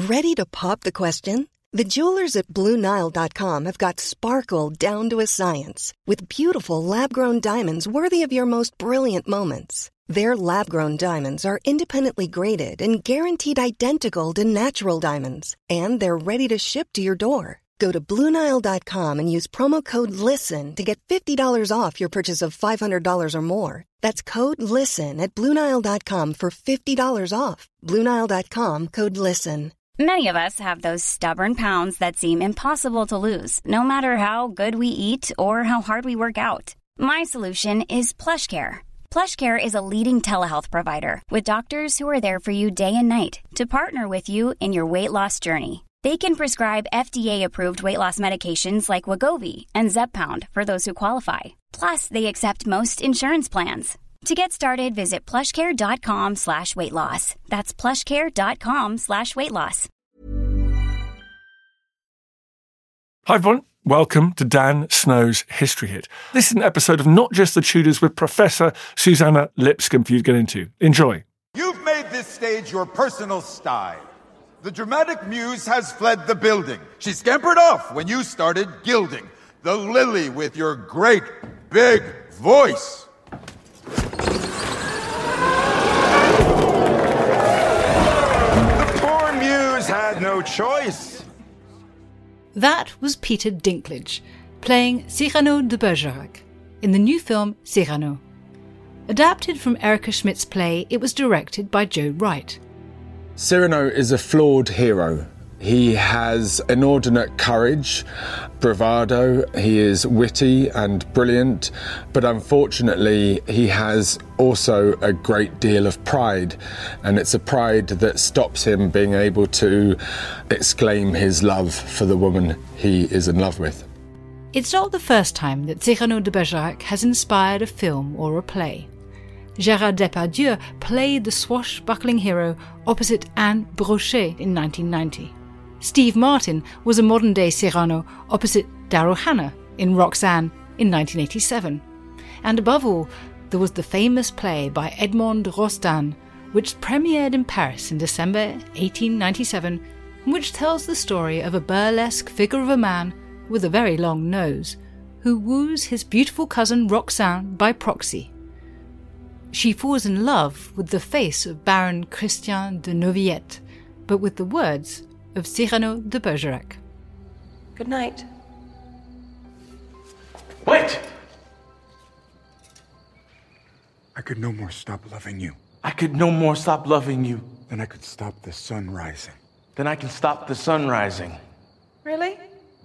Ready to pop the question? The jewelers at BlueNile.com have got sparkle down to a science with beautiful lab-grown diamonds worthy of your most brilliant moments. Their lab-grown diamonds are independently graded and guaranteed identical to natural diamonds, and they're ready to ship to your door. Go to BlueNile.com and use promo code LISTEN to get $50 off your purchase of $500 or more. That's code LISTEN at BlueNile.com for $50 off. BlueNile.com, code LISTEN. Many of us have those stubborn pounds that seem impossible to lose, no matter how good we eat or how hard we work out. My solution is PlushCare. PlushCare is a leading telehealth provider with doctors who are there for you day and night to partner with you in your weight loss journey. They can prescribe FDA-approved weight loss medications like Wegovy and Zepbound for those who qualify. Plus, they accept most insurance plans. To get started, visit plushcare.com/weightloss. That's plushcare.com/weightloss. Hi everyone, welcome to Dan Snow's History Hit. This is an episode of Not Just the Tudors with Professor Suzannah Lipscomb for you to get into. Enjoy. You've made this stage your personal sty. The dramatic muse has fled the building. She scampered off when you started gilding the lily with your great big voice. The poor muse had no choice. That was Peter Dinklage, playing Cyrano de Bergerac, in the new film Cyrano. Adapted from Erica Schmidt's play, it was directed by Joe Wright. Cyrano is a flawed hero. He has inordinate courage, bravado, he is witty and brilliant, but unfortunately he has also a great deal of pride, and it's a pride that stops him being able to exclaim his love for the woman he is in love with. It's not the first time that Cyrano de Bergerac has inspired a film or a play. Gérard Depardieu played the swashbuckling hero opposite Anne Brochet in 1990. Steve Martin was a modern-day Cyrano opposite Daryl Hannah in Roxanne in 1987. And above all, there was the famous play by Edmond Rostand, which premiered in Paris in December 1897, and which tells the story of a burlesque figure of a man with a very long nose, who woos his beautiful cousin Roxane by proxy. She falls in love with the face of Baron Christian de Novillette, but with the words of Cyrano de Bergerac. Good night. Wait! I could no more stop loving you I could no more stop loving you than I could stop the sun rising. than I can stop the sun rising. Really?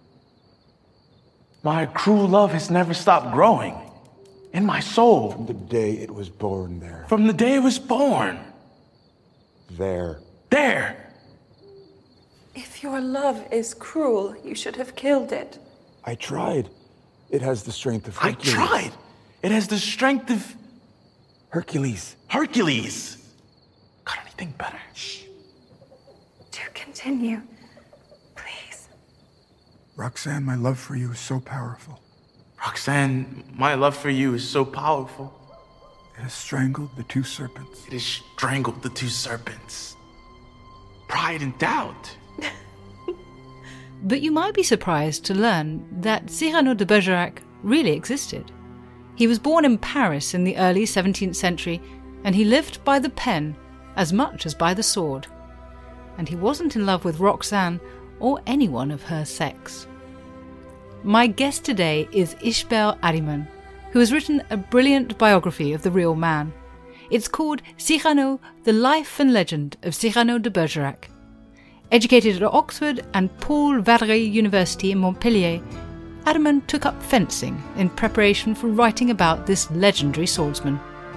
My cruel love has never stopped growing. In my soul. From the day it was born there. From the day it was born. There. There! If your love is cruel, you should have killed it. I tried. It has the strength of I Hercules. tried. It has the strength of Hercules. Hercules. Got anything better? Shh. Do continue, please. Roxanne, my love for you is so powerful. Roxanne, my love for you is so powerful. It has strangled the two serpents. It has strangled the two serpents. Pride and doubt. But you might be surprised to learn that Cyrano de Bergerac really existed. He was born in Paris in the early 17th century, and he lived by the pen as much as by the sword. And he wasn't in love with Roxane or anyone of her sex. My guest today is Ishbel Ariman, who has written a brilliant biography of the real man. It's called Cyrano, The Life and Legend of Cyrano de Bergerac. Educated at Oxford and Paul Valéry University in Montpellier, Ariman took up fencing in preparation for writing about this legendary swordsman.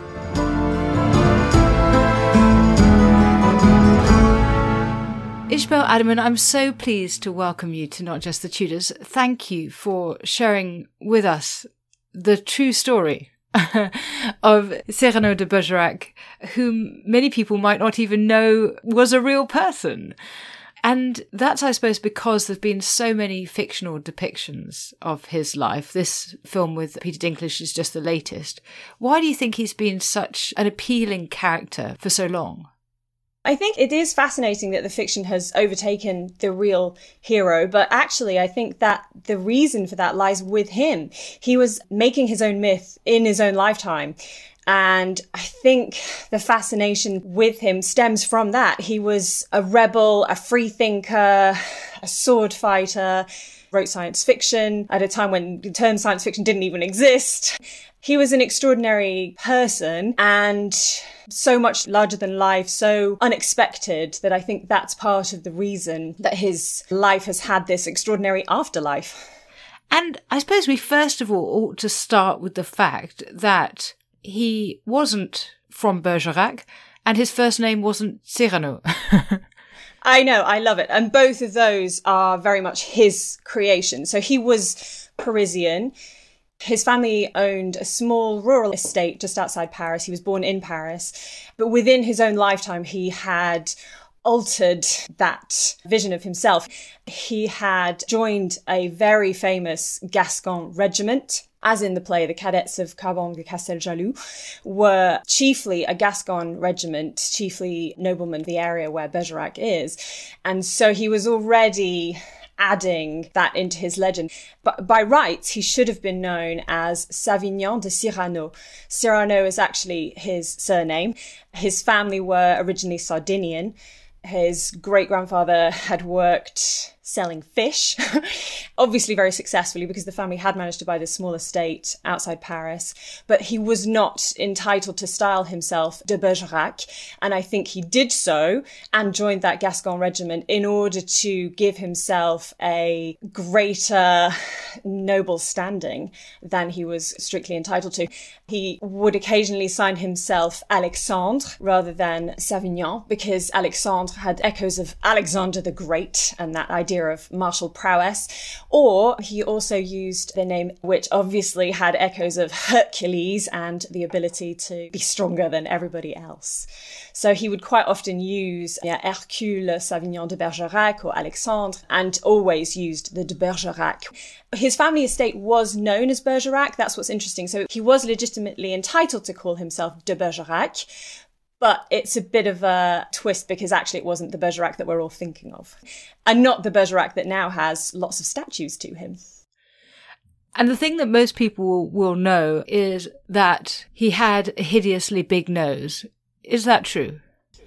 Ishbel Ariman, I'm so pleased to welcome you to Not Just the Tudors. Thank you for sharing with us the true story of Cyrano de Bergerac, whom many people might not even know was a real person. And that's, I suppose, because there've been so many fictional depictions of his life. This film with Peter Dinklage is just the latest. Why do you think he's been such an appealing character for so long? I think it is fascinating that the fiction has overtaken the real hero, but actually I think that the reason for that lies with him. He was making his own myth in his own lifetime. And I think the fascination with him stems from that. He was a rebel, a free thinker, a sword fighter, wrote science fiction at a time when the term science fiction didn't even exist. He was an extraordinary person and so much larger than life, so unexpected, that I think that's part of the reason that his life has had this extraordinary afterlife. And I suppose we first of all ought to start with the fact that he wasn't from Bergerac and his first name wasn't Cyrano. I know, I love it. And both of those are very much his creation. So he was Parisian. His family owned a small rural estate just outside Paris. He was born in Paris. But within his own lifetime, he had altered that vision of himself. He had joined a very famous Gascon regiment. As in the play, the cadets of Carbon-Casteljaloux were chiefly a Gascon regiment, chiefly noblemen of the area where Bergerac is. And so he was already adding that into his legend. But by rights, he should have been known as Savignan de Cyrano. Cyrano is actually his surname. His family were originally Sardinian. His great-grandfather had worked selling fish, obviously very successfully because the family had managed to buy this small estate outside Paris, but he was not entitled to style himself de Bergerac, and I think he did so and joined that Gascon regiment in order to give himself a greater noble standing than he was strictly entitled to. He would occasionally sign himself Alexandre rather than Savignan because Alexandre had echoes of Alexander the Great and that idea of martial prowess, or he also used the name which obviously had echoes of Hercules and the ability to be stronger than everybody else. So he would quite often use Hercule Savignan de Bergerac or Alexandre, and always used the de Bergerac. His family estate was known as Bergerac. That's what's interesting. So he was legitimately entitled to call himself de Bergerac. But it's a bit of a twist because actually it wasn't the Bergerac that we're all thinking of. And not the Bergerac that now has lots of statues to him. And the thing that most people will know is that he had a hideously big nose. Is that true?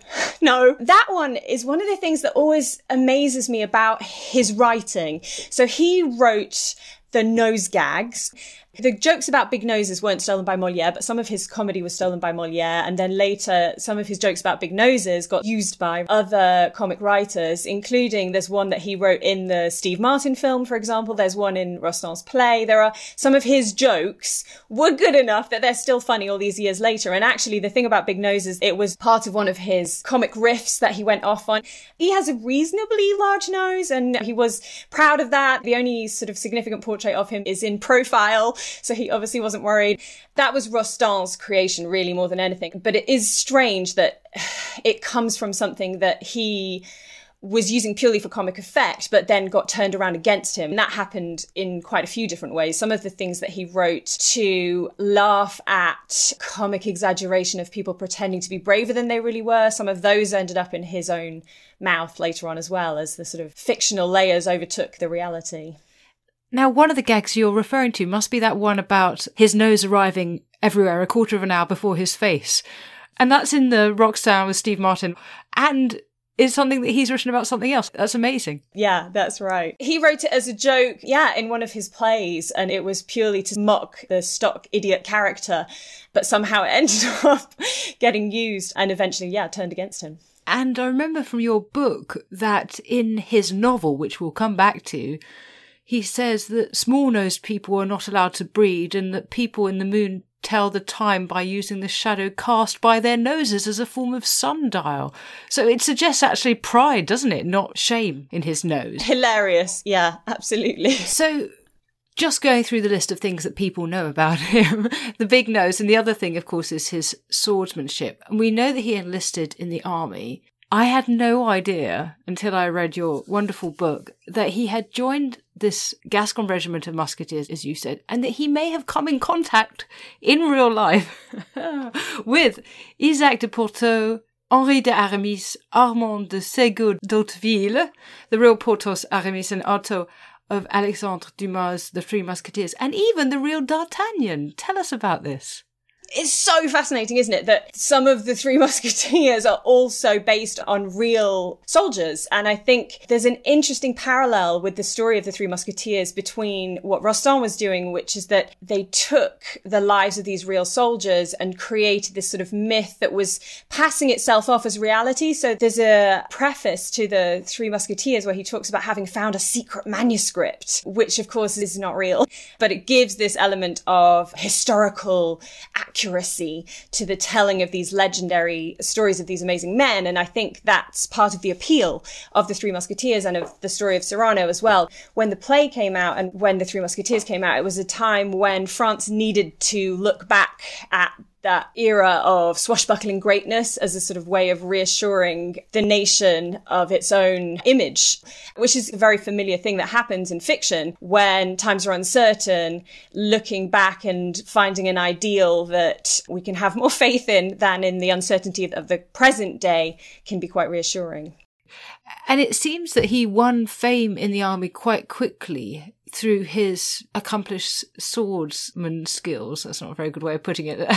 No, that one is one of the things that always amazes me about his writing. So he wrote the nose gags. The jokes about big noses weren't stolen by Molière, but some of his comedy was stolen by Molière. And then later, some of his jokes about big noses got used by other comic writers, including there's one that he wrote in the Steve Martin film, for example. There's one in Rostand's play. There are some of his jokes were good enough that they're still funny all these years later. And actually, the thing about big noses, it was part of one of his comic riffs that he went off on. He has a reasonably large nose, and he was proud of that. The only sort of significant portrait of him is in profile. So he obviously wasn't worried. That was Rostand's creation, really, more than anything. But it is strange that it comes from something that he was using purely for comic effect, but then got turned around against him. And that happened in quite a few different ways. Some of the things that he wrote to laugh at comic exaggeration of people pretending to be braver than they really were, some of those ended up in his own mouth later on as well, as the sort of fictional layers overtook the reality. Now, one of the gags you're referring to must be that one about his nose arriving everywhere a quarter of an hour before his face. And that's in the Roxanne with Steve Martin. And it's something that he's written about something else. That's amazing. Yeah, that's right. He wrote it as a joke, in one of his plays. And it was purely to mock the stock idiot character. But somehow it ended up getting used and eventually, turned against him. And I remember from your book that in his novel, which we'll come back to, he says that small-nosed people are not allowed to breed and that people in the moon tell the time by using the shadow cast by their noses as a form of sundial. So it suggests actually pride, doesn't it? Not shame in his nose. Hilarious. Yeah, absolutely. So just going through the list of things that people know about him, the big nose, and the other thing, of course, is his swordsmanship. And we know that he enlisted in the army. I had no idea until I read your wonderful book that he had joined this Gascon regiment of musketeers, as you said, and that he may have come in contact in real life with Isaac de Pourtot, Henri de Aramis, Armand de Ségur d'Hauteville, the real Porthos, Aramis and Otto of Alexandre Dumas' The Three Musketeers, and even the real D'Artagnan. Tell us about this. It's so fascinating, isn't it, that some of the Three Musketeers are also based on real soldiers. And I think there's an interesting parallel with the story of the Three Musketeers between what Rostand was doing, which is that they took the lives of these real soldiers and created this sort of myth that was passing itself off as reality. So there's a preface to the Three Musketeers where he talks about having found a secret manuscript, which of course is not real, but it gives this element of historical accuracy to the telling of these legendary stories of these amazing men. And I think that's part of the appeal of the Three Musketeers and of the story of Cyrano as well. When the play came out and when the Three Musketeers came out, it was a time when France needed to look back at that era of swashbuckling greatness as a sort of way of reassuring the nation of its own image, which is a very familiar thing that happens in fiction when times are uncertain. Looking back and finding an ideal that we can have more faith in than in the uncertainty of the present day can be quite reassuring. And it seems that he won fame in the army quite quickly through his accomplished swordsman skills. That's not a very good way of putting it.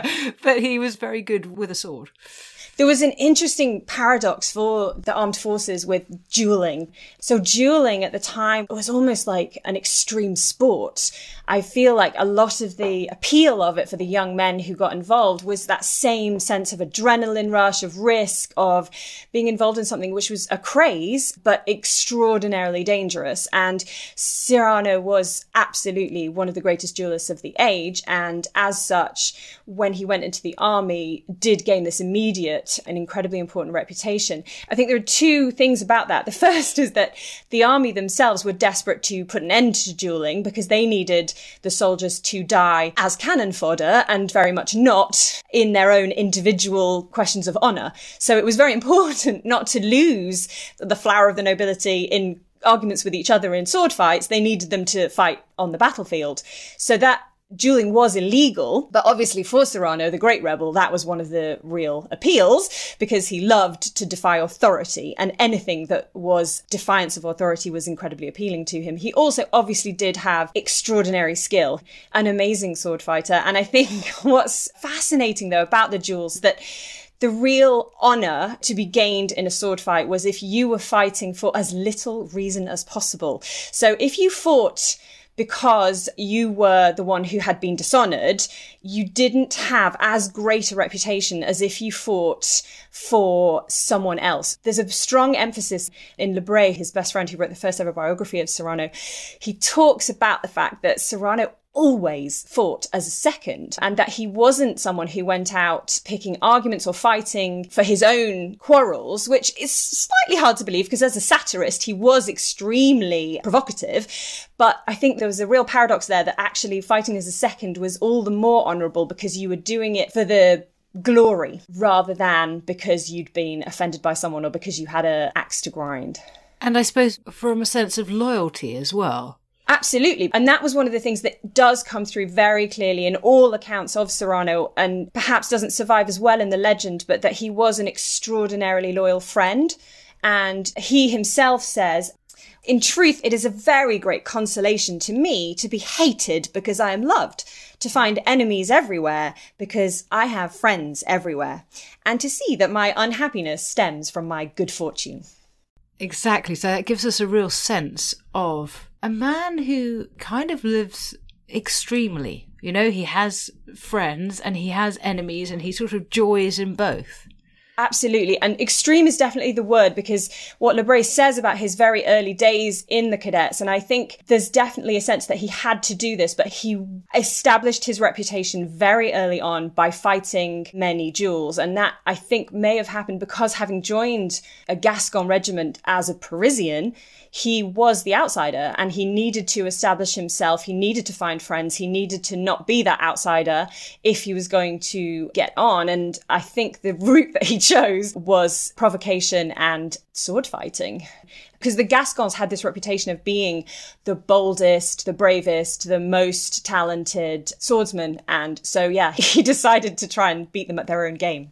But he was very good with a sword. There was an interesting paradox for the armed forces with dueling. So dueling at the time was almost like an extreme sport. I feel like a lot of the appeal of it for the young men who got involved was that same sense of adrenaline rush, of risk, of being involved in something which was a craze, but extraordinarily dangerous. And Cyrano was absolutely one of the greatest duelists of the age. And as such, when he went into the army, did gain this immediate an incredibly important reputation. I think there are two things about that. The first is that the army themselves were desperate to put an end to dueling because they needed the soldiers to die as cannon fodder and very much not in their own individual questions of honour. So it was very important not to lose the flower of the nobility in arguments with each other in sword fights. They needed them to fight on the battlefield. So that dueling was illegal, but obviously for Cyrano, the great rebel, that was one of the real appeals because he loved to defy authority, and anything that was defiance of authority was incredibly appealing to him. He also obviously did have extraordinary skill, an amazing sword fighter. And I think what's fascinating though about the duels that the real honour to be gained in a sword fight was if you were fighting for as little reason as possible. So if you fought because you were the one who had been dishonoured, you didn't have as great a reputation as if you fought for someone else. There's a strong emphasis in Lebret, his best friend who wrote the first ever biography of Cyrano. He talks about the fact that Cyrano always fought as a second, and that he wasn't someone who went out picking arguments or fighting for his own quarrels, which is slightly hard to believe because as a satirist, he was extremely provocative. But I think there was a real paradox there that actually fighting as a second was all the more honourable because you were doing it for the glory rather than because you'd been offended by someone or because you had an axe to grind. And I suppose from a sense of loyalty as well. Absolutely. And that was one of the things that does come through very clearly in all accounts of Cyrano, and perhaps doesn't survive as well in the legend, but that he was an extraordinarily loyal friend. And he himself says, "In truth, it is a very great consolation to me to be hated because I am loved, to find enemies everywhere because I have friends everywhere, and to see that my unhappiness stems from my good fortune." Exactly. So that gives us a real sense of a man who kind of lives extremely. You know, he has friends and he has enemies and he sort of joys in both. Absolutely. And extreme is definitely the word, because what Lebret says about his very early days in the cadets, and I think there's definitely a sense that he had to do this, but he established his reputation very early on by fighting many duels. And that, I think, may have happened because having joined a Gascon regiment as a Parisian, he was the outsider and he needed to establish himself. He needed to find friends. He needed to not be that outsider if he was going to get on. And I think the route that he chose was provocation and sword fighting, because the Gascons had this reputation of being the boldest, the bravest, the most talented swordsman. And so, yeah, he decided to try and beat them at their own game.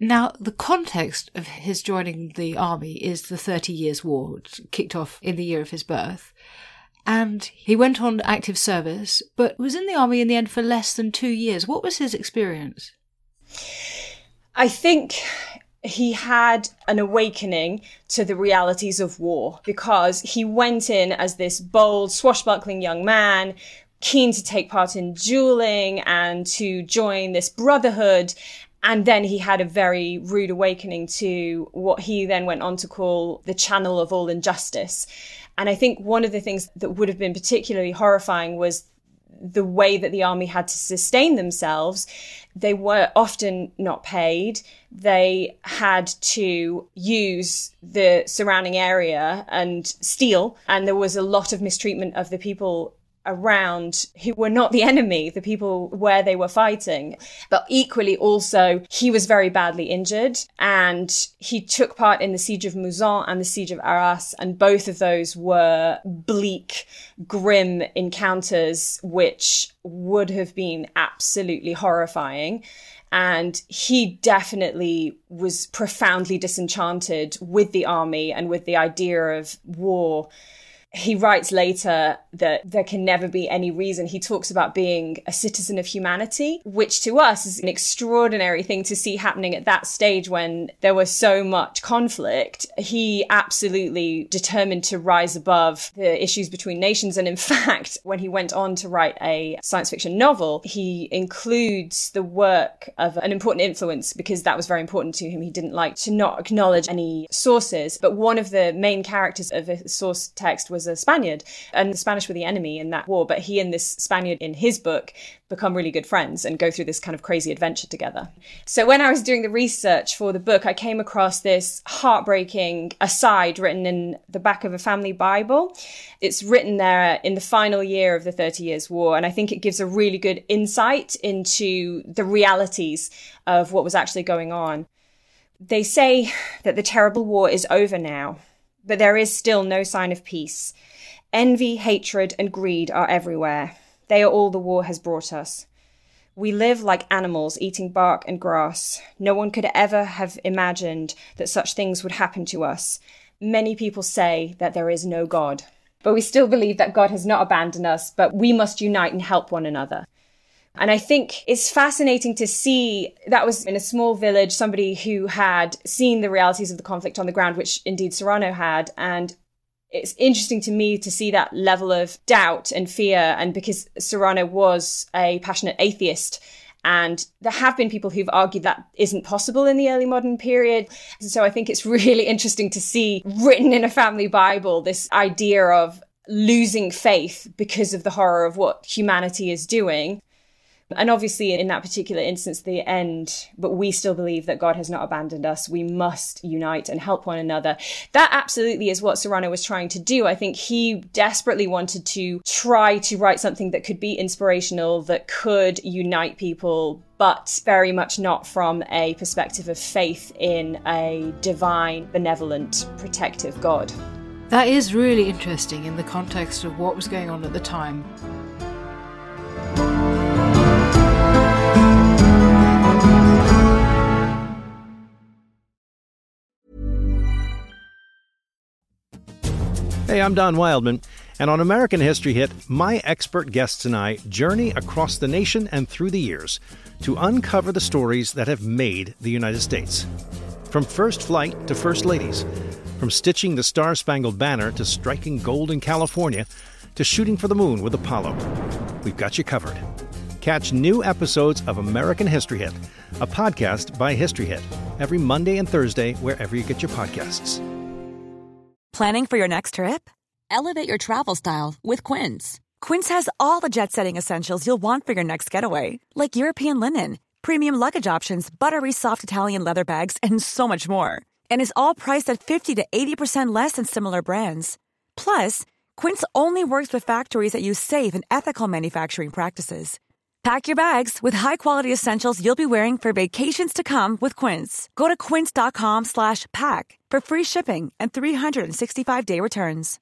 Now, the context of his joining the army is the 30 Years' War, which kicked off in the year of his birth. And he went on active service, but was in the army in the end for less than 2 years. What was his experience? I think he had an awakening to the realities of war, because he went in as this bold, swashbuckling young man, keen to take part in dueling and to join this brotherhood. And then he had a very rude awakening to what he then went on to call the channel of all injustice. And I think one of the things that would have been particularly horrifying was the way that the army had to sustain themselves. They were often not paid. They had to use the surrounding area and steal. And there was a lot of mistreatment of the people around who were not the enemy, the people where they were fighting. But equally also, he was very badly injured, and he took part in the siege of Mouzon and the siege of Arras, and both of those were bleak, grim encounters which would have been absolutely horrifying. And he definitely was profoundly disenchanted with the army and with the idea of war. He writes later that there can never be any reason. He talks about being a citizen of humanity, which to us is an extraordinary thing to see happening at that stage when there was so much conflict. He absolutely determined to rise above the issues between nations. And in fact, when he went on to write a science fiction novel, he includes the work of an important influence because that was very important to him. He didn't like to not acknowledge any sources. But one of the main characters of a source text was a Spaniard, and the Spanish were the enemy in that war, but he and this Spaniard in his book become really good friends and go through this kind of crazy adventure together. So when I was doing the research for the book, I came across this heartbreaking aside written in the back of a family Bible. It's written there in the final year of the 30 Years' War, and I think it gives a really good insight into the realities of what was actually going on. They say that the terrible war is over now, but there is still no sign of peace. Envy, hatred, and greed are everywhere. They are all the war has brought us. We live like animals eating bark and grass. No one could ever have imagined that such things would happen to us. Many people say that there is no God. But we still believe that God has not abandoned us, but we must unite and help one another. And I think it's fascinating to see that was in a small village, somebody who had seen the realities of the conflict on the ground, which indeed Serrano had. And it's interesting to me to see that level of doubt and fear. And because Serrano was a passionate atheist, and there have been people who've argued that isn't possible in the early modern period. So I think it's really interesting to see written in a family Bible, this idea of losing faith because of the horror of what humanity is doing. And obviously, in that particular instance, the end, but we still believe that God has not abandoned us. We must unite and help one another. That absolutely is what Serrano was trying to do. I think he desperately wanted to try to write something that could be inspirational, that could unite people, but very much not from a perspective of faith in a divine, benevolent, protective God. That is really interesting in the context of what was going on at the time. Hey, I'm Don Wildman, and on American History Hit, my expert guests and I journey across the nation and through the years to uncover the stories that have made the United States. From first flight to first ladies, from stitching the Star-Spangled Banner to striking gold in California to shooting for the moon with Apollo, we've got you covered. Catch new episodes of American History Hit, a podcast by History Hit, every Monday and Thursday wherever you get your podcasts. Planning for your next trip? Elevate your travel style with Quince. Quince has all the jet-setting essentials you'll want for your next getaway, like European linen, premium luggage options, buttery soft Italian leather bags, and so much more. And is all priced at 50 to 80% less than similar brands. Plus, Quince only works with factories that use safe and ethical manufacturing practices. Pack your bags with high-quality essentials you'll be wearing for vacations to come with Quince. Go to quince.com/pack for free shipping and 365-day returns.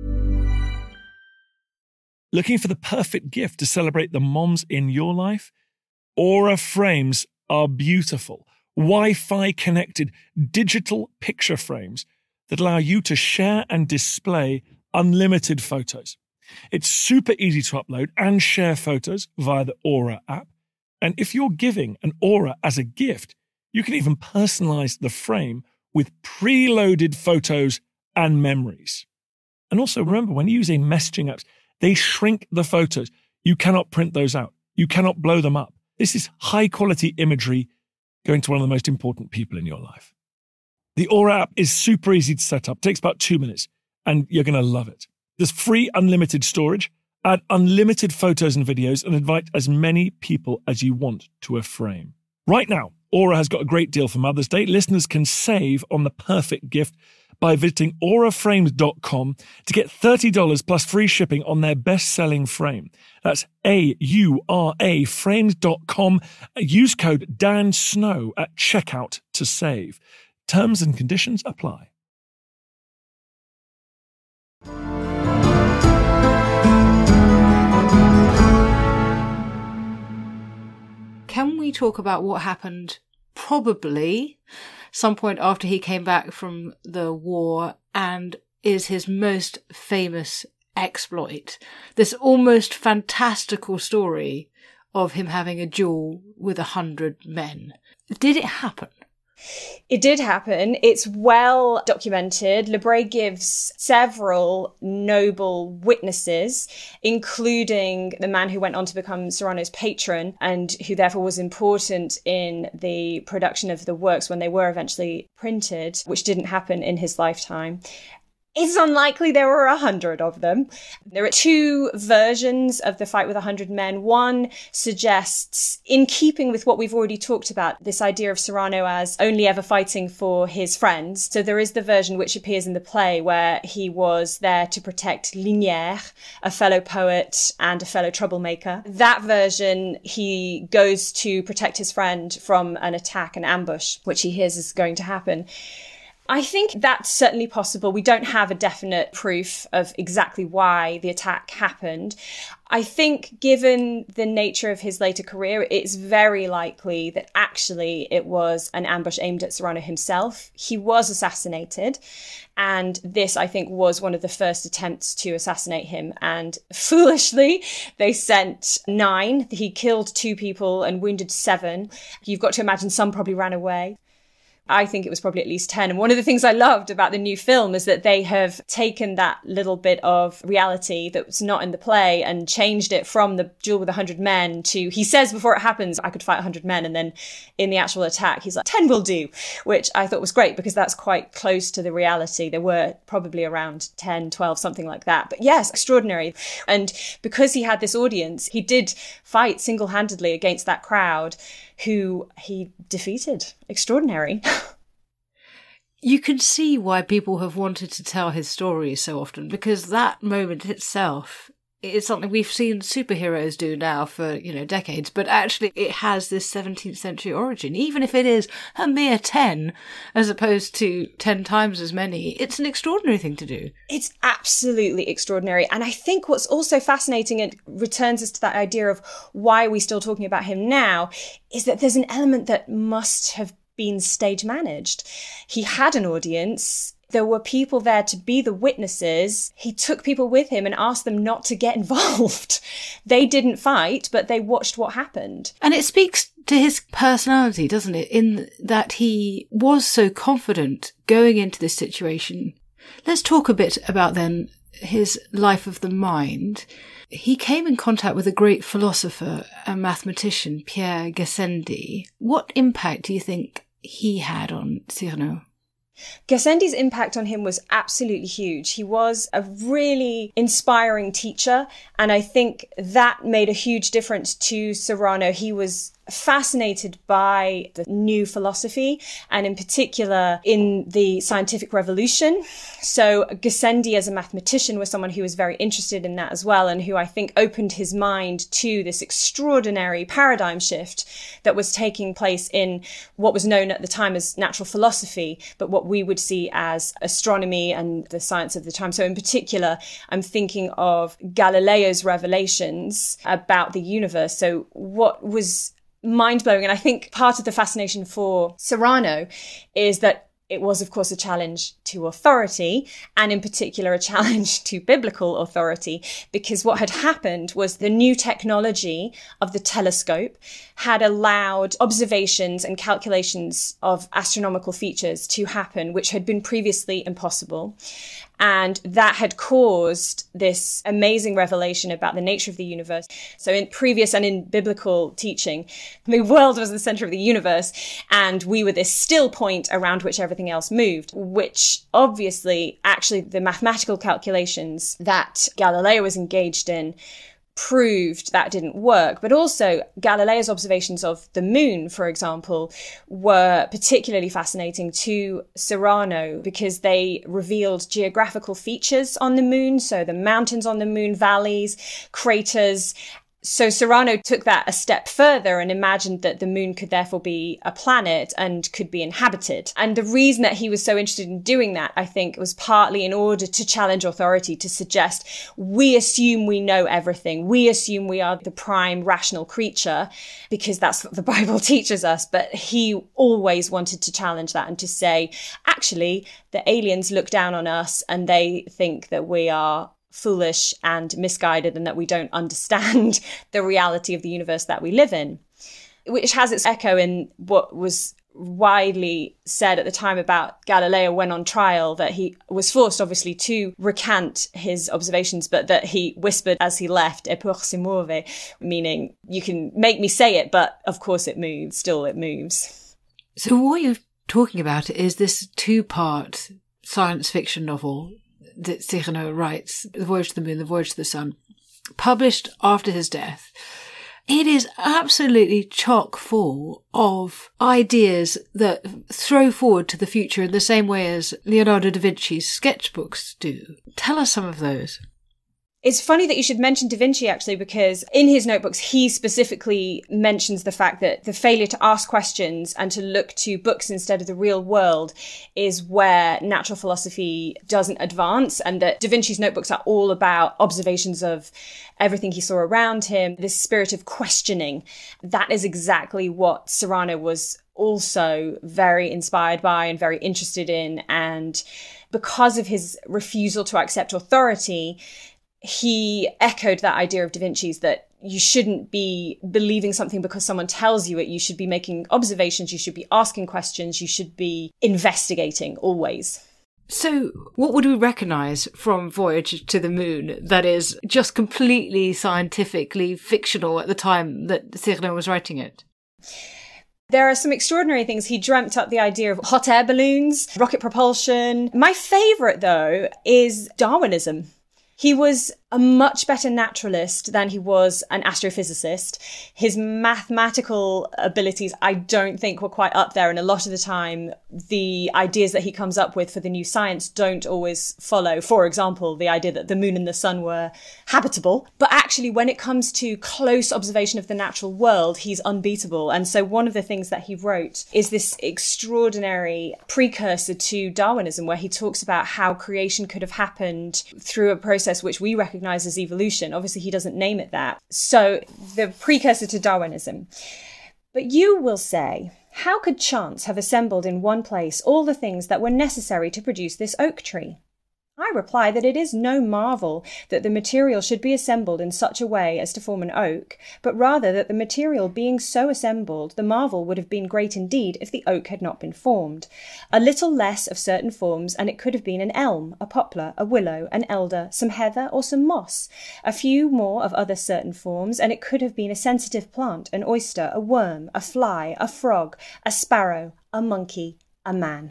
Looking for the perfect gift to celebrate the moms in your life? Aura frames are beautiful, Wi-Fi connected digital picture frames that allow you to share and display unlimited photos. It's super easy to upload and share photos via the Aura app. And if you're giving an Aura as a gift, you can even personalize the frame with preloaded photos and memories. And also remember, when using messaging apps, they shrink the photos. You cannot print those out. You cannot blow them up. This is high quality imagery going to one of the most important people in your life. The Aura app is super easy to set up. It takes about 2 minutes and you're going to love it. There's free unlimited storage, add unlimited photos and videos, and invite as many people as you want to a frame. Right now, Aura has got a great deal for Mother's Day. Listeners can save on the perfect gift by visiting auraframes.com to get $30 plus free shipping on their best-selling frame. That's AURA frames.com. Use code DANSNOW at checkout to save. Terms and conditions apply. Can we talk about what happened probably some point after he came back from the war and is his most famous exploit? This almost fantastical story of him having a duel with 100 men. Did it happen? It did happen. It's well documented. Le Bray gives several noble witnesses, including the man who went on to become Cyrano's patron and who therefore was important in the production of the works when they were eventually printed, which didn't happen in his lifetime. It's unlikely there were 100 of them. There are two versions of the fight with 100 men. One suggests, in keeping with what we've already talked about, this idea of Cyrano as only ever fighting for his friends. So there is the version which appears in the play where he was there to protect Lignières, a fellow poet and a fellow troublemaker. That version, he goes to protect his friend from an attack, an ambush, which he hears is going to happen. I think that's certainly possible. We don't have a definite proof of exactly why the attack happened. I think given the nature of his later career, it's very likely that actually it was an ambush aimed at Cyrano himself. He was assassinated, and this, I think, was one of the first attempts to assassinate him. And foolishly, they sent 9. He killed 2 people and wounded 7. You've got to imagine some probably ran away. I think it was probably at least 10. And one of the things I loved about the new film is that they have taken that little bit of reality that was not in the play and changed it from the duel with 100 men to, he says before it happens, I could fight 100 men. And then in the actual attack, he's like, 10 will do, which I thought was great because that's quite close to the reality. There were probably around 10, 12, something like that. But yes, extraordinary. And because he had this audience, he did fight single-handedly against that crowd who he defeated. Extraordinary. You can see why people have wanted to tell his story so often, because that moment itself is something we've seen superheroes do now for, decades, but actually it has this 17th century origin. Even if it is a mere 10 as opposed to 10 times as many, it's an extraordinary thing to do. It's absolutely extraordinary. And I think what's also fascinating and returns us to that idea of why are we still talking about him now is that there's an element that must have been stage managed. He had an audience. There were people there to be the witnesses. He took people with him and asked them not to get involved. They didn't fight, but they watched what happened. And it speaks to his personality, doesn't it? In that he was so confident going into this situation. Let's talk a bit about then his life of the mind. He came in contact with a great philosopher and mathematician, Pierre Gassendi. What impact do you think he had on Cyrano? Gassendi's impact on him was absolutely huge. He was a really inspiring teacher, and I think that made a huge difference to Cyrano. He was fascinated by the new philosophy, and in particular in the scientific revolution. So Gassendi as a mathematician was someone who was very interested in that as well, and who I think opened his mind to this extraordinary paradigm shift that was taking place in what was known at the time as natural philosophy, but what we would see as astronomy and the science of the time. So in particular, I'm thinking of Galileo's revelations about the universe. So what was mind-blowing. And I think part of the fascination for Cyrano is that it was, of course, a challenge to authority, and in particular a challenge to biblical authority, because what had happened was the new technology of the telescope had allowed observations and calculations of astronomical features to happen, which had been previously impossible. And that had caused this amazing revelation about the nature of the universe. So in previous and in biblical teaching, the world was the center of the universe, and we were this still point around which everything else moved, which obviously actually the mathematical calculations that Galileo was engaged in proved that didn't work. But also Galileo's observations of the moon, for example, were particularly fascinating to Cyrano because they revealed geographical features on the moon. So the mountains on the moon, valleys, craters. So Cyrano took that a step further and imagined that the moon could therefore be a planet and could be inhabited. And the reason that he was so interested in doing that, I think, was partly in order to challenge authority, to suggest we assume we know everything. We assume we are the prime rational creature because that's what the Bible teaches us. But he always wanted to challenge that and to say, actually, the aliens look down on us and they think that we are foolish and misguided and that we don't understand the reality of the universe that we live in, which has its echo in what was widely said at the time about Galileo when on trial, that he was forced obviously to recant his observations, but that he whispered as he left, "Et pour se muove," meaning you can make me say it, but of course it moves, still it moves. So what you're talking about is this 2-part science fiction novel that Cyrano writes, The Voyage to the Moon, The Voyage to the Sun, published after his death. It is absolutely chock full of ideas that throw forward to the future in the same way as Leonardo da Vinci's sketchbooks do. Tell us some of those. It's funny that you should mention Da Vinci, actually, because in his notebooks, he specifically mentions the fact that the failure to ask questions and to look to books instead of the real world is where natural philosophy doesn't advance, and that Da Vinci's notebooks are all about observations of everything he saw around him, this spirit of questioning. That is exactly what Cyrano was also very inspired by and very interested in. And because of his refusal to accept authority, he echoed that idea of Da Vinci's, that you shouldn't be believing something because someone tells you it. You should be making observations. You should be asking questions. You should be investigating always. So what would we recognise from Voyage to the Moon that is just completely scientifically fictional at the time that Cyrano was writing it? There are some extraordinary things. He dreamt up the idea of hot air balloons, rocket propulsion. My favourite, though, is Darwinism. He was a much better naturalist than he was an astrophysicist. His mathematical abilities, I don't think, were quite up there. And a lot of the time, the ideas that he comes up with for the new science don't always follow. For example, the idea that the moon and the sun were habitable. But actually, when it comes to close observation of the natural world, he's unbeatable. And so one of the things that he wrote is this extraordinary precursor to Darwinism, where he talks about how creation could have happened through a process which we recognize as evolution. Obviously, he doesn't name it that. So the precursor to Darwinism. But you will say, how could chance have assembled in one place all the things that were necessary to produce this oak tree? I reply that it is no marvel that the material should be assembled in such a way as to form an oak, but rather that the material being so assembled, the marvel would have been great indeed if the oak had not been formed. A little less of certain forms, and it could have been an elm, a poplar, a willow, an elder, some heather, or some moss. A few more of other certain forms, and it could have been a sensitive plant, an oyster, a worm, a fly, a frog, a sparrow, a monkey, a man.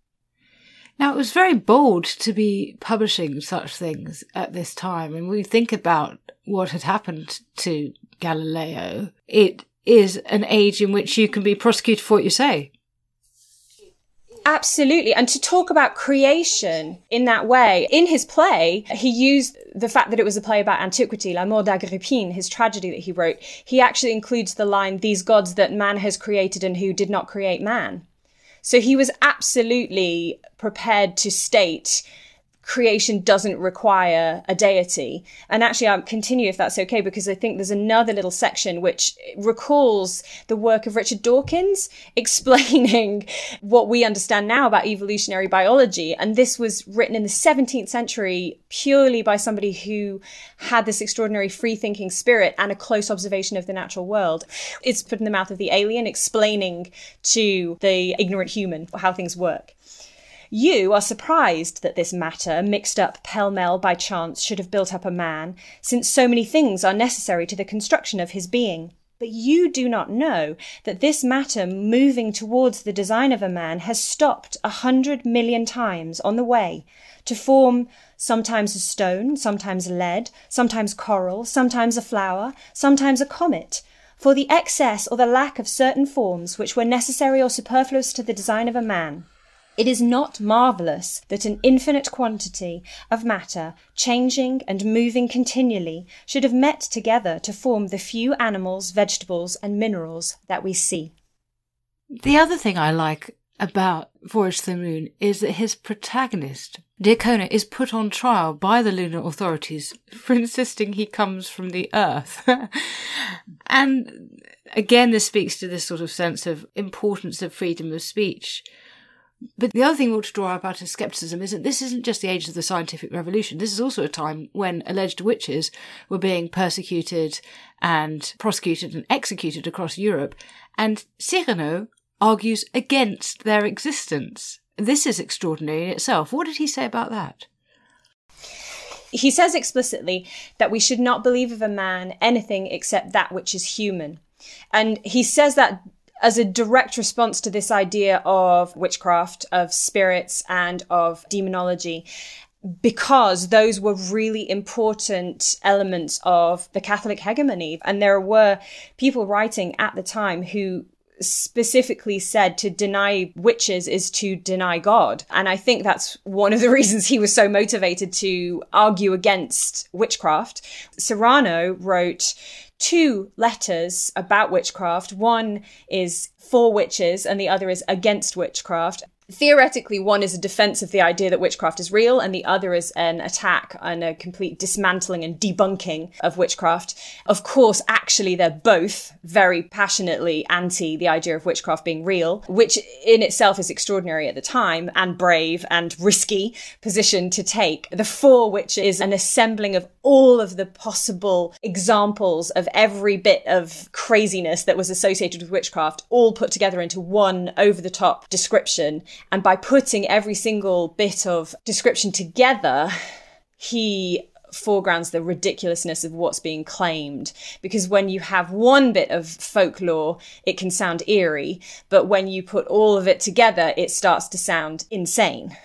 Now, it was very bold to be publishing such things at this time. And when we think about what had happened to Galileo, it is an age in which you can be prosecuted for what you say. Absolutely. And to talk about creation in that way, in his play, he used the fact that it was a play about antiquity, La Mort d'Agrippine, his tragedy that he wrote. He actually includes the line, "These gods that man has created and who did not create man." So he was absolutely prepared to state creation doesn't require a deity. And actually, I'll continue if that's okay, because I think there's another little section which recalls the work of Richard Dawkins explaining what we understand now about evolutionary biology. And this was written in the 17th century purely by somebody who had this extraordinary free-thinking spirit and a close observation of the natural world. It's put in the mouth of the alien, explaining to the ignorant human how things work. You are surprised that this matter, mixed up pell-mell by chance, should have built up a man, since so many things are necessary to the construction of his being. But you do not know that this matter moving towards the design of a man has stopped 100 million times on the way to form sometimes a stone, sometimes lead, sometimes coral, sometimes a flower, sometimes a comet, for the excess or the lack of certain forms which were necessary or superfluous to the design of a man. It is not marvellous that an infinite quantity of matter, changing and moving continually, should have met together to form the few animals, vegetables, and minerals that we see. The other thing I like about Voyage to the Moon is that his protagonist, Diokono, is put on trial by the lunar authorities for insisting he comes from the Earth. And again, this speaks to this sort of sense of importance of freedom of speech. But the other thing we ought to draw out about his scepticism is that this isn't just the age of the scientific revolution. This is also a time when alleged witches were being persecuted and prosecuted and executed across Europe. And Cyrano argues against their existence. This is extraordinary in itself. What did he say about that? He says explicitly that we should not believe of a man anything except that which is human. And he says that as a direct response to this idea of witchcraft, of spirits, and of demonology, because those were really important elements of the Catholic hegemony. And there were people writing at the time who specifically said to deny witches is to deny God. And I think that's one of the reasons he was so motivated to argue against witchcraft. Cyrano wrote 2 letters about witchcraft. One is for witches and the other is against witchcraft. Theoretically, one is a defense of the idea that witchcraft is real, and the other is an attack and a complete dismantling and debunking of witchcraft. Of course, actually, they're both very passionately anti the idea of witchcraft being real, which in itself is extraordinary at the time and brave and risky position to take. The For Witch is an assembling of all of the possible examples of every bit of craziness that was associated with witchcraft, all put together into one over-the-top description. And by putting every single bit of description together, he foregrounds the ridiculousness of what's being claimed. Because when you have one bit of folklore, it can sound eerie. But when you put all of it together, it starts to sound insane.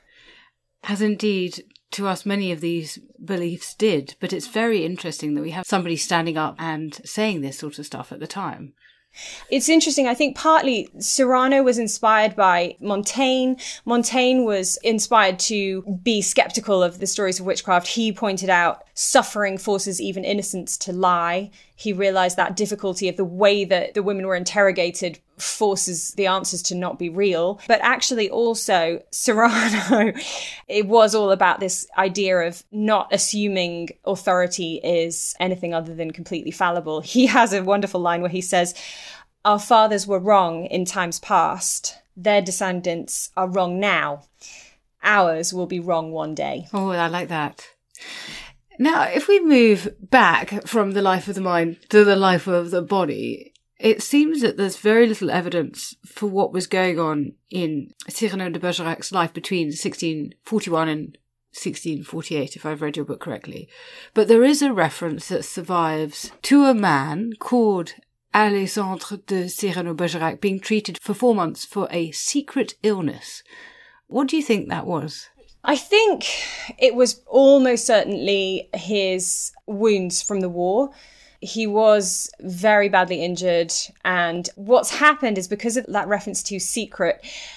As indeed, to us, many of these beliefs did. But it's very interesting that we have somebody standing up and saying this sort of stuff at the time. It's interesting. I think partly Cyrano was inspired by Montaigne. Montaigne was inspired to be skeptical of the stories of witchcraft. He pointed out suffering forces even innocents to lie. He realized that difficulty of the way that the women were interrogated forces the answers to not be real. But actually also Cyrano, it was all about this idea of not assuming authority is anything other than completely fallible. He has a wonderful line where he says, "Our fathers were wrong in times past. Their descendants are wrong now. Ours will be wrong one day." Oh, I like that. Now, if we move back from the life of the mind to the life of the body, it seems that there's very little evidence for what was going on in Cyrano de Bergerac's life between 1641 and 1648, if I've read your book correctly. But there is a reference that survives to a man called Alexandre de Cyrano-Bergerac being treated for 4 months for a secret illness. What do you think that was? I think it was almost certainly his wounds from the war. He was very badly injured, and what's happened is because of that reference to secret,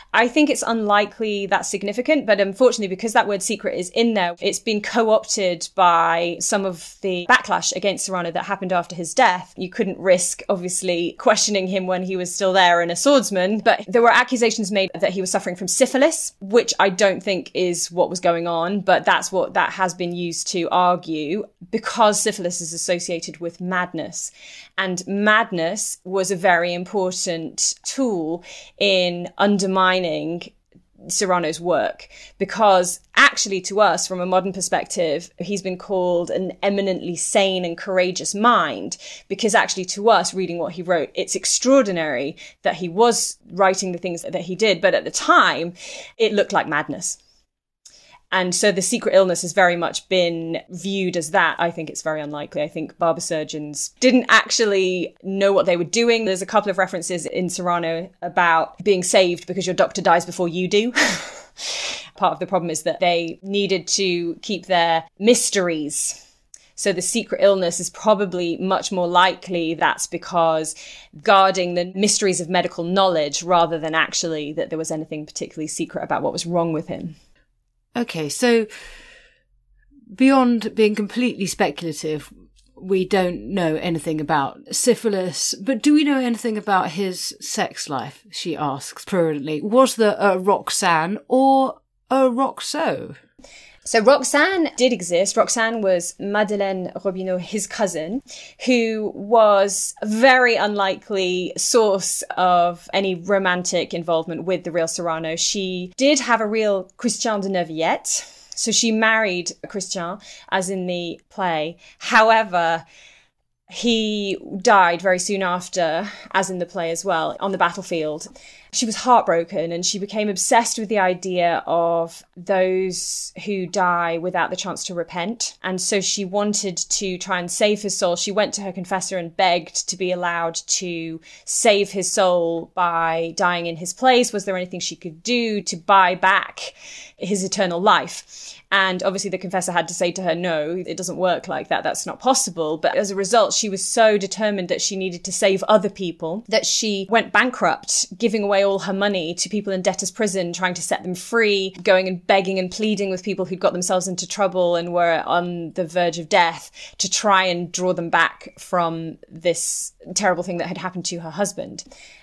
I think it's unlikely that's significant, but unfortunately, because that word secret is in there, it's been co-opted by some of the backlash against Cyrano that happened after his death. You couldn't risk, obviously, questioning him when he was still there and a swordsman, but there were accusations made that he was suffering from syphilis, which I don't think is what was going on, but that's what that has been used to argue, because syphilis is associated with madness. And madness was a very important tool in undermining Cyrano's work, because actually to us, from a modern perspective, he's been called an eminently sane and courageous mind, because actually to us, reading what he wrote, it's extraordinary that he was writing the things that he did, but at the time, it looked like madness. And so the secret illness has very much been viewed as that. I think it's very unlikely. I think barber surgeons didn't actually know what they were doing. There's a couple of references in Cyrano about being saved because your doctor dies before you do. Part of the problem is that they needed to keep their mysteries. So the secret illness is probably much more likely that's because guarding the mysteries of medical knowledge rather than actually that there was anything particularly secret about what was wrong with him. Okay, so beyond being completely speculative, we don't know anything about syphilis, but do we know anything about his sex life, she asks prudently. Was there a Roxane or a Roxo? So Roxane did exist. Roxane was Madeleine Robineau, his cousin, who was a very unlikely source of any romantic involvement with the real Cyrano. She did have a real Christian de Neuvillette, so she married Christian, as in the play. However, he died very soon after, as in the play as well, on the battlefield. She was heartbroken and she became obsessed with the idea of those who die without the chance to repent. And so she wanted to try and save his soul. She went to her confessor and begged to be allowed to save his soul by dying in his place. Was there anything she could do to buy back his eternal life? And obviously the confessor had to say to her, no, it doesn't work like that. That's not possible. But as a result, she was so determined that she needed to save other people that she went bankrupt, giving away all her money to people in debtor's prison, trying to set them free, going and begging and pleading with people who'd got themselves into trouble and were on the verge of death to try and draw them back from this terrible thing that had happened to her husband.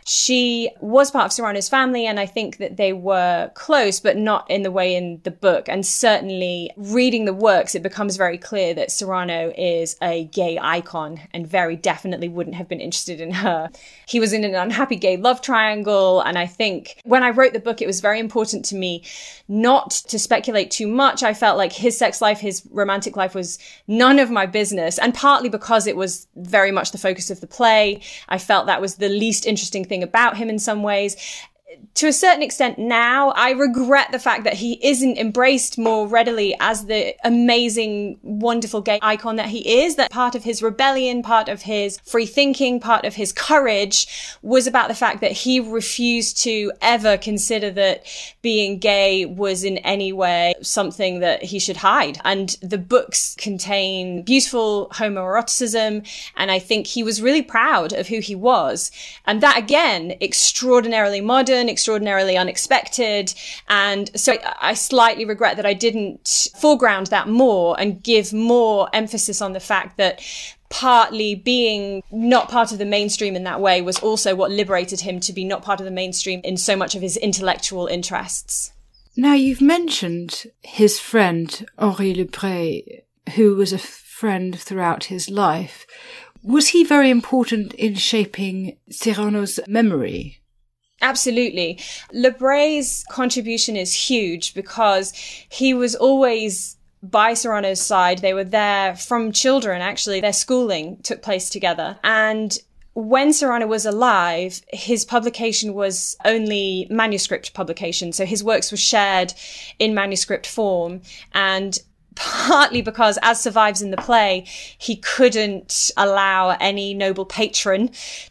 She was part of Cyrano's family, and I think that they were close, but not in the way in the book. And certainly reading the works, it becomes very clear that Cyrano is a gay icon and very definitely wouldn't have been interested in her. He was in an unhappy gay love triangle. And I think when I wrote the book, it was very important to me not to speculate too much. I felt like his sex life, his romantic life was none of my business. And partly because it was very much the focus of the play, I felt that was the least interesting thing about him in some ways. To a certain extent now, I regret the fact that he isn't embraced more readily as the amazing, wonderful gay icon that he is. That part of his rebellion, part of his free thinking, part of his courage was about the fact that he refused to ever consider that being gay was in any way something that he should hide. And the books contain beautiful homoeroticism, and I think he was really proud of who he was. And that, again, extraordinarily modern, extraordinarily unexpected. And so I slightly regret that I didn't foreground that more and give more emphasis on the fact that partly being not part of the mainstream in that way was also what liberated him to be not part of the mainstream in so much of his intellectual interests. Now, you've mentioned his friend, Henri Lepré, who was a friend throughout his life. Was he very important in shaping Cyrano's memory? Absolutely. Lebré's contribution is huge because he was always by Cyrano's side. They were there from children, actually. Their schooling took place together. And when Cyrano was alive, his publication was only manuscript publication. So his works were shared in manuscript form. And partly because, as survives in the play, he couldn't allow any noble patron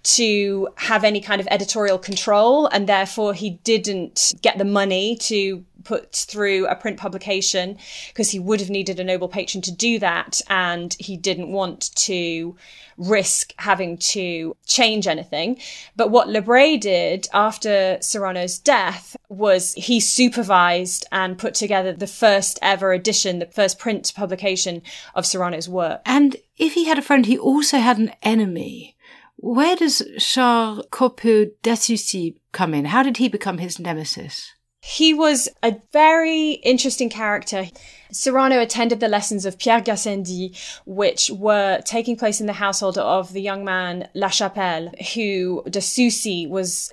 to have any kind of editorial control, and therefore he didn't get the money to put through a print publication because he would have needed a noble patron to do that, and he didn't want to risk having to change anything. But what Le Bray did after Cyrano's death was he supervised and put together the first ever edition, the first print publication of Cyrano's work. And if he had a friend, he also had an enemy. Where does Charles Copeau d'Assoucy come in? How did he become his nemesis? He was a very interesting character. Cyrano attended the lessons of Pierre Gassendi, which were taking place in the household of the young man La Chapelle, who d'Assoucy was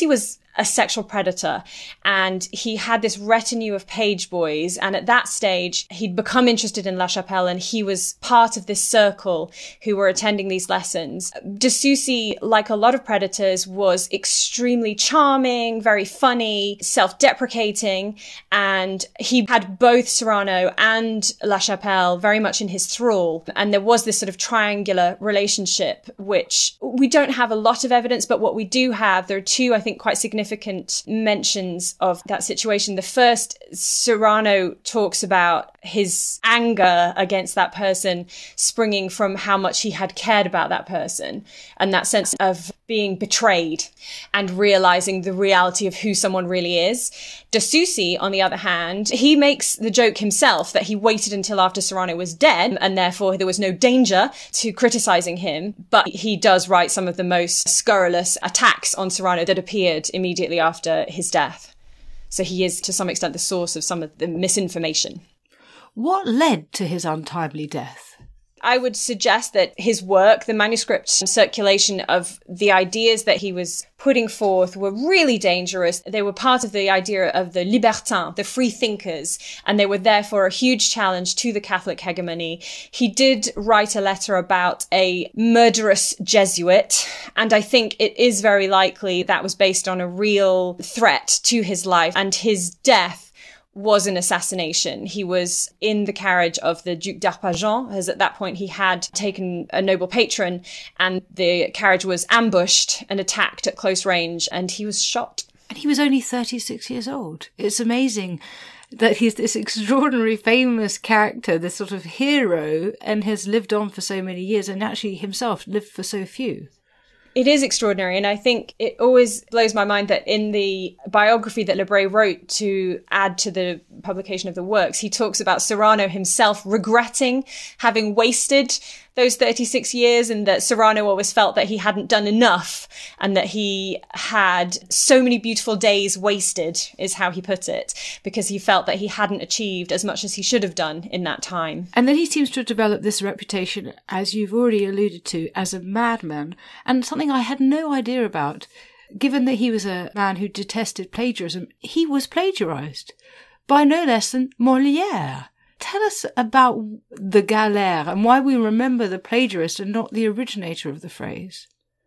a sexual predator, and he had this retinue of page boys, and at that stage he'd become interested in La Chapelle, and he was part of this circle who were attending these lessons. d'Assoucy, like a lot of predators, was extremely charming, very funny, self-deprecating, and he had both Cyrano and La Chapelle very much in his thrall, and there was this sort of triangular relationship, which we don't have a lot of evidence, but what we do have, there are two, I think, quite significant mentions of that situation. The first, Cyrano talks about his anger against that person springing from how much he had cared about that person, and that sense of being betrayed and realizing the reality of who someone really is. d'Assoucy, on the other hand, he makes the joke himself that he waited until after Cyrano was dead, and therefore there was no danger to criticizing him, but he does write some of the most scurrilous attacks on Cyrano that appeared immediately after his death. So he is, to some extent, the source of some of the misinformation. What led to his untimely death? I would suggest that his work, the manuscript circulation of the ideas that he was putting forth, were really dangerous. They were part of the idea of the libertins, the free thinkers, and they were therefore a huge challenge to the Catholic hegemony. He did write a letter about a murderous Jesuit, and I think it is very likely that was based on a real threat to his life, and his death was an assassination. He was in the carriage of the Duc d'Arpajon, as at that point he had taken a noble patron, and the carriage was ambushed and attacked at close range, and he was shot. And he was only 36 years old. It's amazing that he's this extraordinary, famous character, this sort of hero, and has lived on for so many years, and actually himself lived for so few. It is extraordinary, and I think it always blows my mind that in the biography that Le Bray wrote to add to the publication of the works, he talks about Cyrano himself regretting having wasted those 36 years, and that Cyrano always felt that he hadn't done enough and that he had so many beautiful days wasted, is how he put it, because he felt that he hadn't achieved as much as he should have done in that time. And then he seems to have developed this reputation, as you've already alluded to, as a madman, and something I had no idea about. Given that he was a man who detested plagiarism, he was plagiarized by no less than Molière. Tell us about the galère and why we remember the plagiarist and not the originator of the phrase.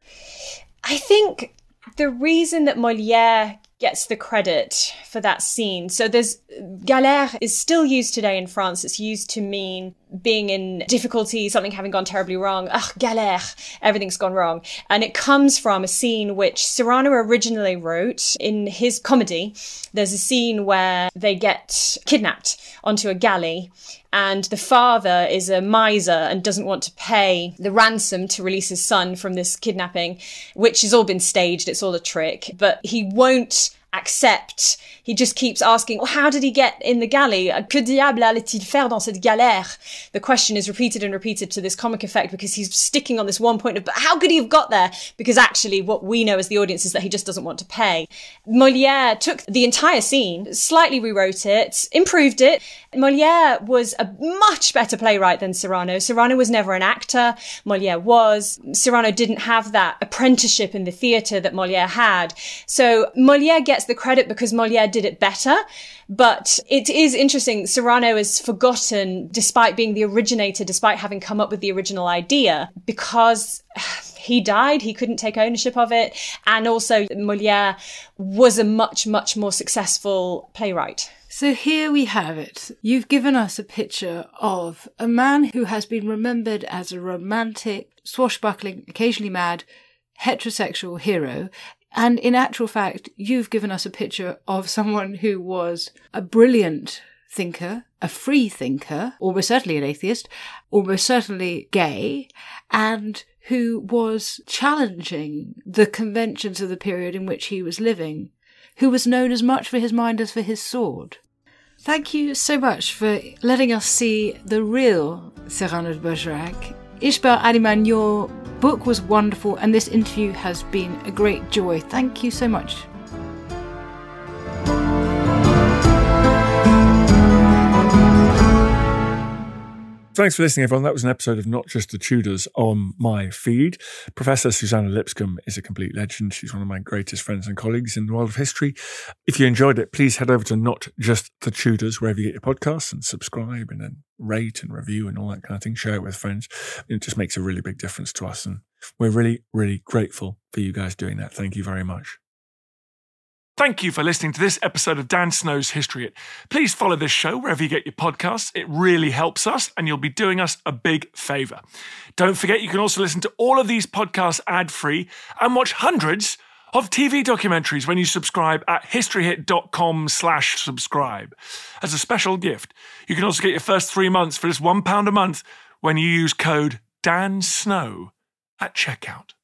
I think the reason that Molière gets the credit for that scene, so there's galère is still used today in France. It's used to mean being in difficulty, something having gone terribly wrong. Galère, everything's gone wrong. And it comes from a scene which Cyrano originally wrote in his comedy. There's a scene where they get kidnapped onto a galley, and the father is a miser and doesn't want to pay the ransom to release his son from this kidnapping, which has all been staged. It's all a trick, but he won't accept. He just keeps asking, well, how did he get in the galley? Que diable allait-il faire dans cette galère? The question is repeated and repeated to this comic effect because he's sticking on this one point of, but how could he have got there? Because actually what we know as the audience is that he just doesn't want to pay. Molière took the entire scene, slightly rewrote it, improved it. Molière was a much better playwright than Cyrano. Cyrano was never an actor. Molière was. Cyrano didn't have that apprenticeship in the theatre that Molière had. So Molière gets the credit because Molière did it better. But it is interesting. Cyrano is forgotten despite being the originator, despite having come up with the original idea, because he died. He couldn't take ownership of it. And also Molière was a much, much more successful playwright. So here we have it. You've given us a picture of a man who has been remembered as a romantic, swashbuckling, occasionally mad, heterosexual hero. And in actual fact, you've given us a picture of someone who was a brilliant thinker, a free thinker, almost certainly an atheist, almost certainly gay, and who was challenging the conventions of the period in which he was living, who was known as much for his mind as for his sword. Thank you so much for letting us see the real Cyrano de Bergerac. Ishbel Aliman, your book was wonderful, and this interview has been a great joy. Thank you so much. Thanks for listening, everyone. That was an episode of Not Just the Tudors on my feed. Professor Suzannah Lipscomb is a complete legend. She's one of my greatest friends and colleagues in the world of history. If you enjoyed it, please head over to Not Just the Tudors, wherever you get your podcasts, and subscribe and then rate and review and all that kind of thing. Share it with friends. It just makes a really big difference to us. And we're really, really grateful for you guys doing that. Thank you very much. Thank you for listening to this episode of Dan Snow's History Hit. Please follow this show wherever you get your podcasts. It really helps us, and you'll be doing us a big favour. Don't forget, you can also listen to all of these podcasts ad-free and watch hundreds of TV documentaries when you subscribe at historyhit.com/subscribe. As a special gift, you can also get your first 3 months for just £1 a month when you use code DANSNOW at checkout.